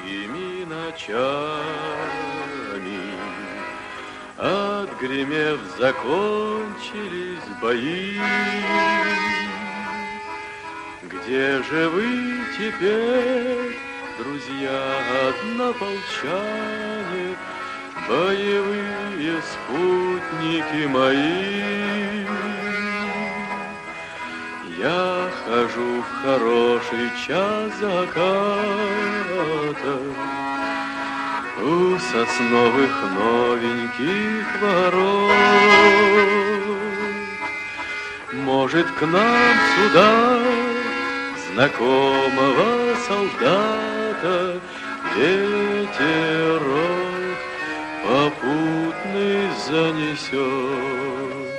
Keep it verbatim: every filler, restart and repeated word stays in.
долгими ночами. Отгремев, закончились бои. Где же вы теперь, друзья однополчане, боевые спутники мои? Я хожу в хороший час заката у сосновых новеньких ворот. Может, к нам сюда знакомого солдата ветерок попутный занесет?